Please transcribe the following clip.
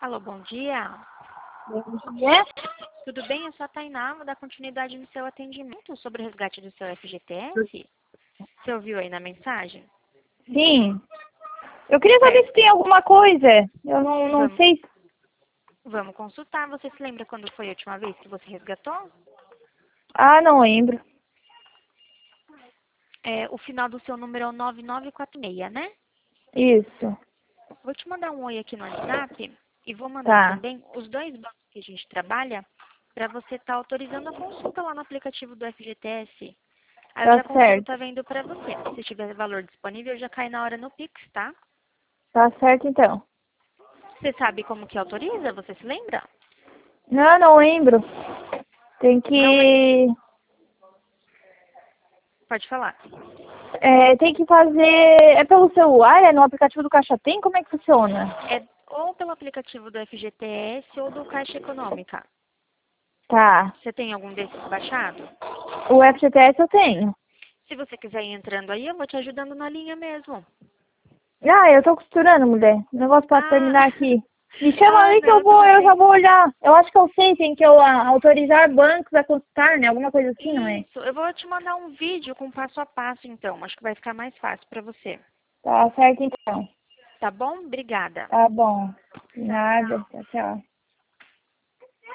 Alô, bom dia. Bom dia. Tudo bem? Eu sou a Tainá, vou dar continuidade no seu atendimento sobre o resgate do seu FGTS. Você ouviu aí na mensagem? Sim. Eu queria saber se tem alguma coisa. Eu não Vamos, sei. vamos consultar. Você se lembra quando foi a última vez que você resgatou? Ah, não lembro. O final do seu número é o 9946, né? Isso. Vou te mandar um oi aqui no WhatsApp e vou mandar Tá. também os dois bancos que a gente trabalha para você estar autorizando a consulta lá no aplicativo do FGTS. Aí eu Tá já consigo certo. estar vendo para você. Se tiver valor disponível, já cai na hora no Pix, tá? Tá certo então. Você sabe como que autoriza? Você se lembra? Não lembro. Tem Não lembro. que. Pode falar. Tem que fazer. É pelo celular? É no aplicativo do Caixa Tem? Como é que funciona? É ou pelo aplicativo do FGTS ou do Caixa Econômica. Tá. Você tem algum desses baixado? O FGTS eu tenho. Se você quiser ir entrando aí, eu vou te ajudando na linha mesmo. Ah, eu tô costurando, mulher. O negócio pra Ah, terminar aqui. Me chama aí que não, tudo eu já bem. vou olhar. Eu acho que eu sei, tem que autorizar bancos a consultar, né? Alguma coisa assim, não é? Isso, eu vou te mandar um vídeo com passo a passo, então. Acho que vai ficar mais fácil para você. Tá certo então. Tá bom? Obrigada. Tá bom. Tchau. Nada. Tchau, tchau.